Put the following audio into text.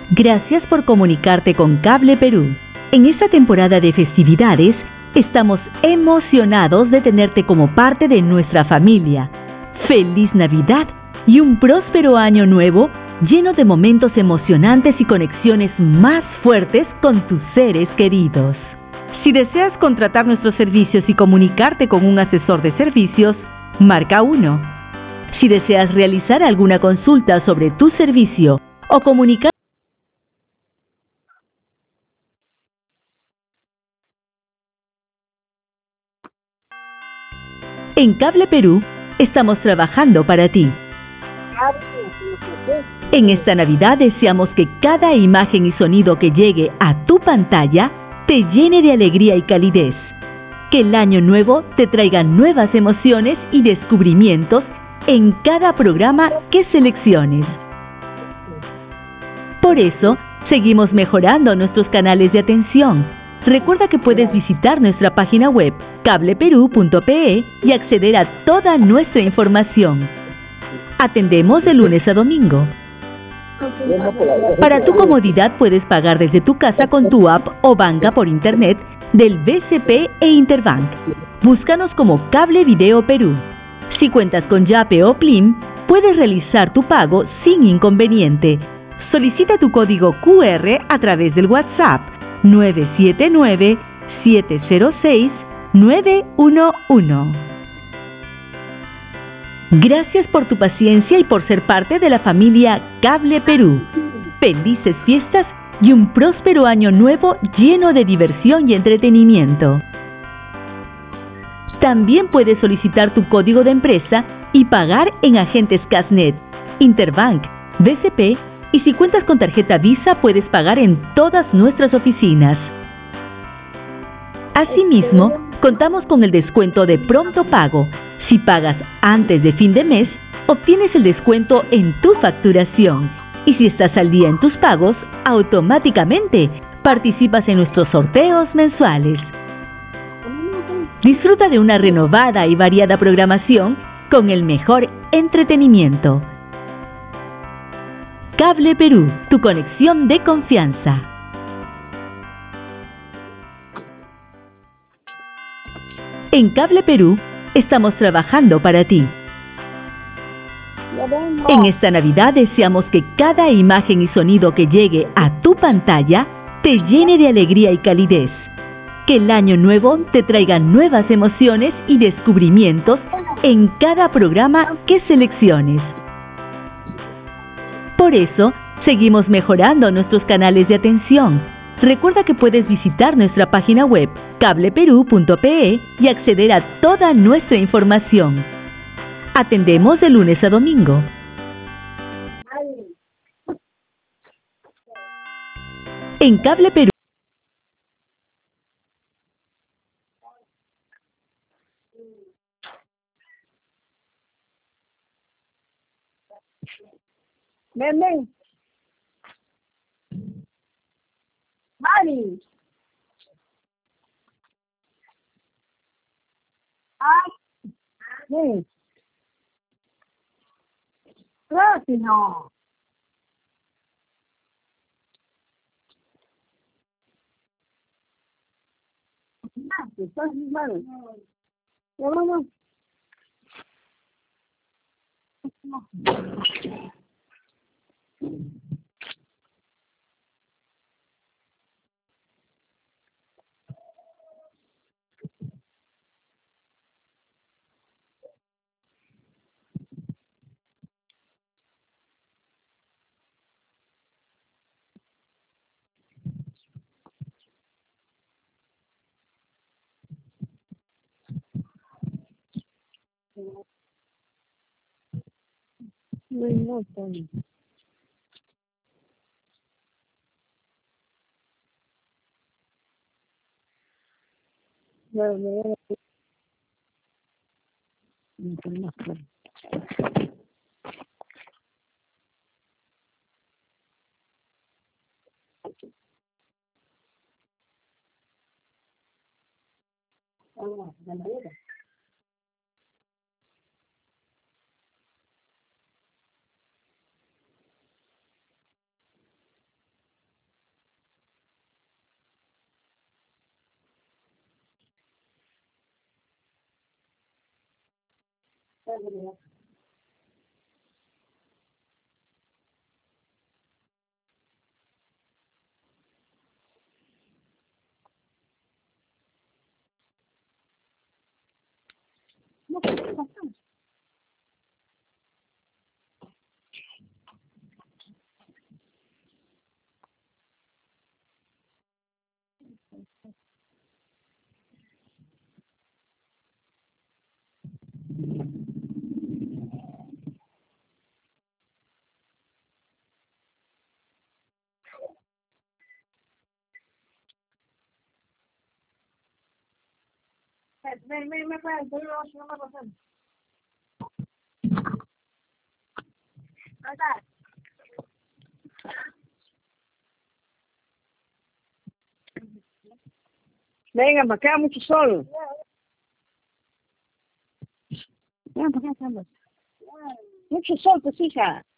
Gracias por comunicarte con Cable Perú. En esta temporada de festividades, estamos emocionados de tenerte como parte de nuestra familia. ¡Feliz Navidad y un próspero año nuevo lleno de momentos emocionantes y conexiones más fuertes con tus seres queridos! Si deseas contratar nuestros servicios y comunicarte con un asesor de servicios, marca 1. Si deseas realizar alguna consulta sobre tu servicio o comunicar en Cable Perú, estamos trabajando para ti. En esta Navidad deseamos que cada imagen y sonido que llegue a tu pantalla te llene de alegría y calidez. Que el año nuevo te traiga nuevas emociones y descubrimientos en cada programa que selecciones. Por eso, seguimos mejorando nuestros canales de atención. Recuerda que puedes visitar nuestra página web cableperú.pe y acceder a toda nuestra información. Atendemos de lunes a domingo. Para tu comodidad puedes pagar desde tu casa con tu app o banca por internet del BCP e Interbank. Búscanos como Cable Video Perú. Si cuentas con Yape o Plim, puedes realizar tu pago sin inconveniente. Solicita tu código QR a través del WhatsApp 979-706-911. Gracias por tu paciencia y por ser parte de la familia Cable Perú. Felices fiestas y un próspero año nuevo lleno de diversión y entretenimiento. También puedes solicitar tu código de empresa y pagar en agentes Casnet, Interbank, BCP y si cuentas con tarjeta Visa puedes pagar en todas nuestras oficinas. Asimismo, contamos con el descuento de pronto pago. Si pagas antes de fin de mes, obtienes el descuento en tu facturación. Y si estás al día en tus pagos, automáticamente participas en nuestros sorteos mensuales. Disfruta de una renovada y variada programación con el mejor entretenimiento. Cable Perú, tu conexión de confianza. En Cable Perú, estamos trabajando para ti. En esta Navidad deseamos que cada imagen y sonido que llegue a tu pantalla te llene de alegría y calidez. Que el año nuevo te traiga nuevas emociones y descubrimientos en cada programa que selecciones. Por eso, seguimos mejorando nuestros canales de atención. Recuerda que puedes visitar nuestra página web cableperú.pe y acceder a toda nuestra información. Atendemos de lunes a domingo. En Cable Perú. Ven, ven. Mari. Sí. Rápido. Estás mal. Ya vamos. No, está bien. No, No, ¿qué está pasando? Ven, no me pasa. Acá. Venga, para acá, mucho sol. Venga, para acá, Carlos. Mucho sol, pues, hija.